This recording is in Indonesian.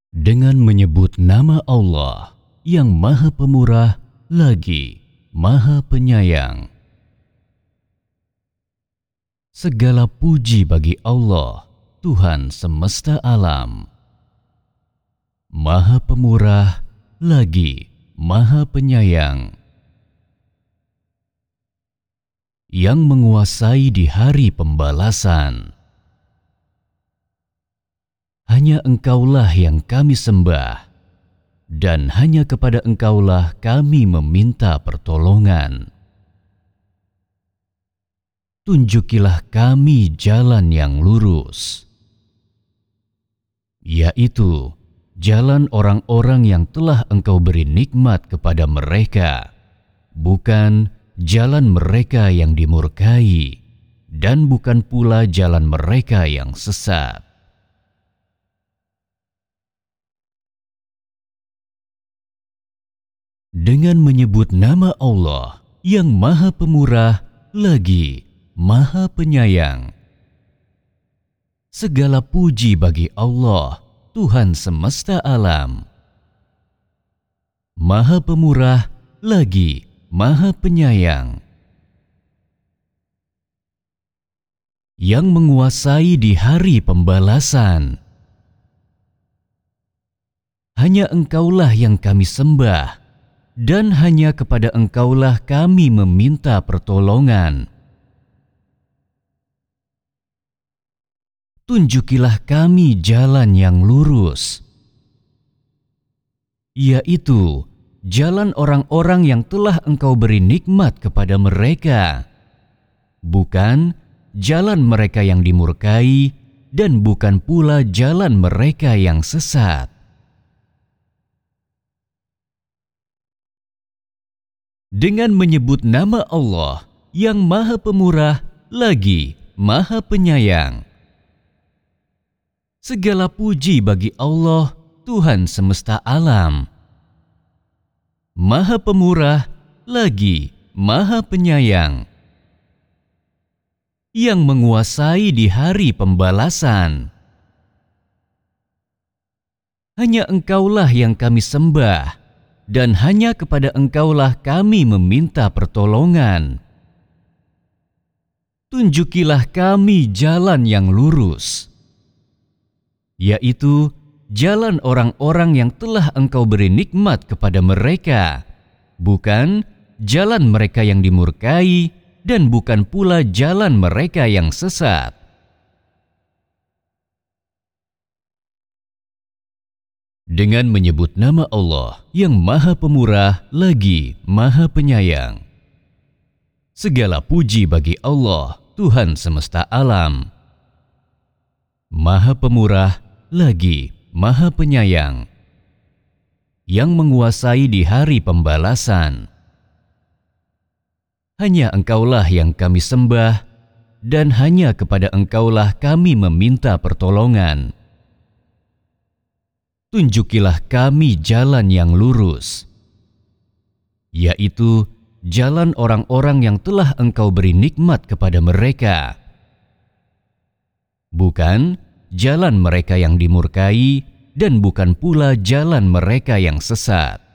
Dengan menyebut nama Allah yang Maha Pemurah lagi Maha Penyayang. Segala puji bagi Allah, Tuhan semesta alam. Maha Pemurah lagi Maha Penyayang. Yang menguasai di hari pembalasan. Hanya Engkaulah yang kami sembah, dan hanya kepada Engkaulah kami meminta pertolongan. Tunjukilah kami jalan yang lurus, yaitu jalan orang-orang yang telah Engkau beri nikmat kepada mereka, bukan jalan mereka yang dimurkai, dan bukan pula jalan mereka yang sesat. Dengan menyebut nama Allah yang Maha Pemurah lagi Maha Penyayang. Segala puji bagi Allah, Tuhan semesta alam. Maha Pemurah lagi Maha Penyayang. Yang menguasai di hari pembalasan. Hanya Engkaulah yang kami sembah, dan hanya kepada Engkaulah kami meminta pertolongan. Tunjukilah kami jalan yang lurus, yaitu jalan orang-orang yang telah Engkau beri nikmat kepada mereka, bukan jalan mereka yang dimurkai, dan bukan pula jalan mereka yang sesat. Dengan menyebut nama Allah yang Maha Pemurah lagi Maha Penyayang. Segala puji bagi Allah, Tuhan semesta alam. Maha Pemurah lagi Maha Penyayang. Yang menguasai di hari pembalasan. Hanya Engkaulah yang kami sembah, dan hanya kepada Engkaulah kami meminta pertolongan. Tunjukilah kami jalan yang lurus, yaitu jalan orang-orang yang telah Engkau beri nikmat kepada mereka, bukan jalan mereka yang dimurkai, dan bukan pula jalan mereka yang sesat. Dengan menyebut nama Allah yang Maha Pemurah lagi Maha Penyayang. Segala puji bagi Allah, Tuhan semesta alam. Maha Pemurah lagi Maha Penyayang. Yang menguasai di hari pembalasan. Hanya Engkaulah yang kami sembah, dan hanya kepada Engkaulah kami meminta pertolongan. Tunjukilah kami jalan yang lurus, yaitu jalan orang-orang yang telah Engkau beri nikmat kepada mereka, bukan jalan mereka yang dimurkai, dan bukan pula jalan mereka yang sesat.